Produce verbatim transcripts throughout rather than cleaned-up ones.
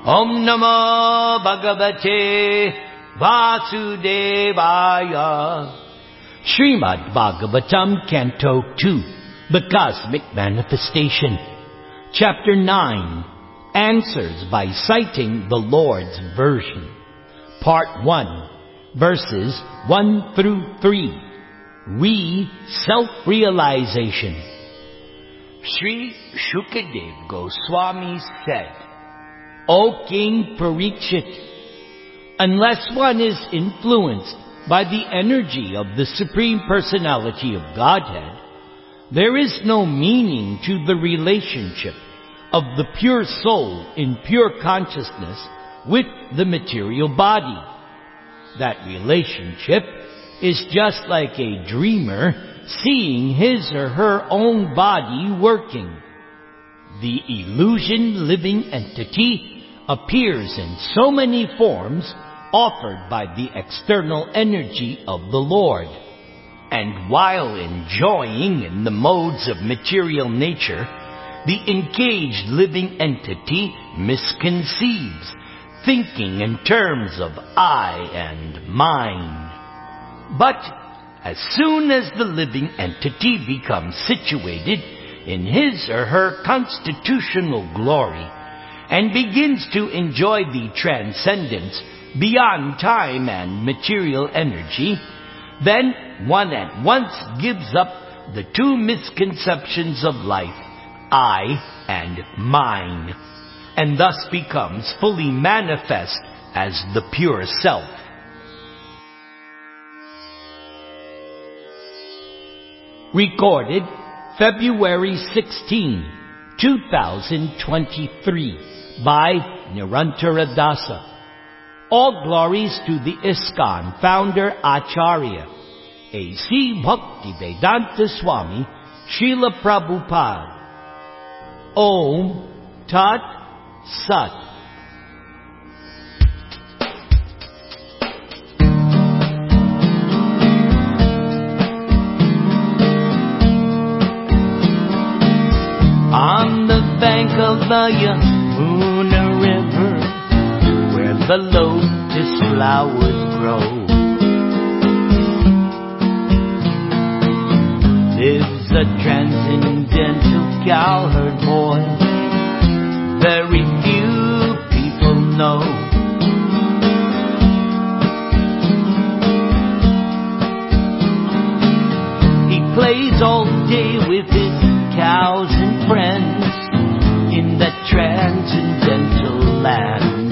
Om Namo Bhagavate Vasudevaya. Srimad Bhagavatam, Canto two, The Cosmic Manifestation. Chapter nine, Answers by Citing the Lord's Version. Part one, Verses one through three. Re-Self-Realization. Sri Shukadev Goswami said, O King Parikshit, unless one is influenced by the energy of the Supreme Personality of Godhead, there is no meaning to the relationship of the pure soul in pure consciousness with the material body. That relationship is just like a dreamer seeing his or her own body working. The illusion living entity appears in so many forms offered by the external energy of the Lord. And while enjoying in the modes of material nature, the engaged living entity misconceives, thinking in terms of I and mine. But as soon as the living entity becomes situated in his or her constitutional glory and begins to enjoy the transcendence beyond time and material energy, then one at once gives up the two misconceptions of life, I and mine, and thus becomes fully manifest as the pure self. Recorded February sixteenth, two thousand twenty-three by Nirantara Dasa. All glories to the ISKCON founder Acharya, A C Bhaktivedanta Swami, Srila Prabhupada. Om Tat Sat. On the bank of the Yamuna River, where the lotus flowers grow, lives a transcendental cowherd boy very few people know. He plays all day with his cows and friends in that transcendental land.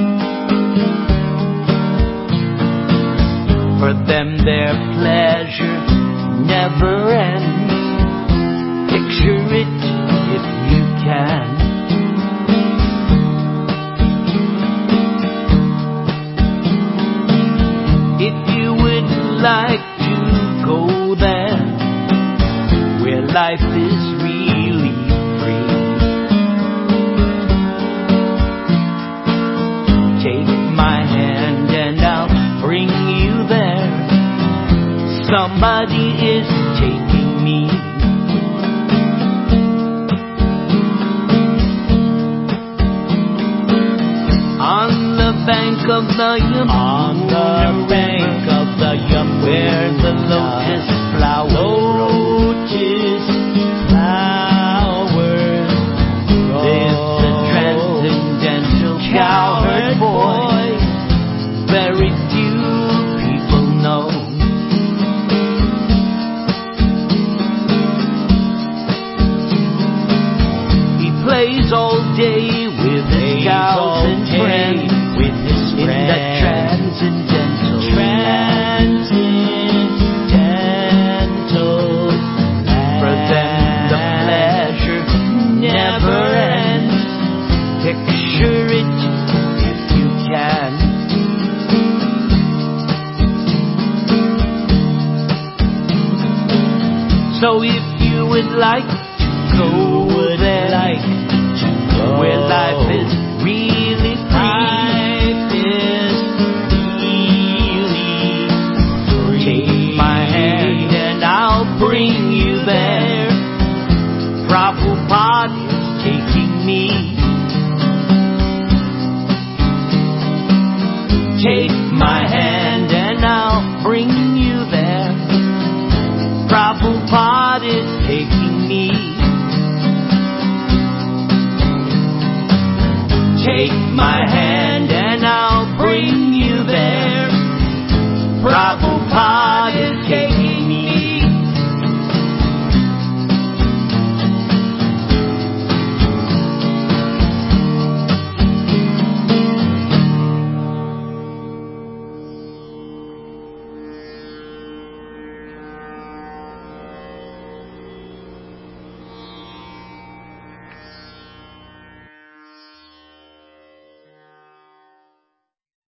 For them their pleasure never ends. Picture it if you can. If you would like to go there, where life is really free, take my hand and I'll bring you there. Somebody is taking me. On the bank of the Yamuna, on the bank of the Yamuna, where the lotus flowers lotus flowers grow, lives a transcendental cowherd boy very few people know. He plays all day with his cows and friends, with his friends in that transcendental transcendental land. For them the pleasure never ends. Picture it if you can. So if you would like to go there, like to go where life is really free, life is really free. Take my hand and I'll bring you there. Prabhupada is taking me. time.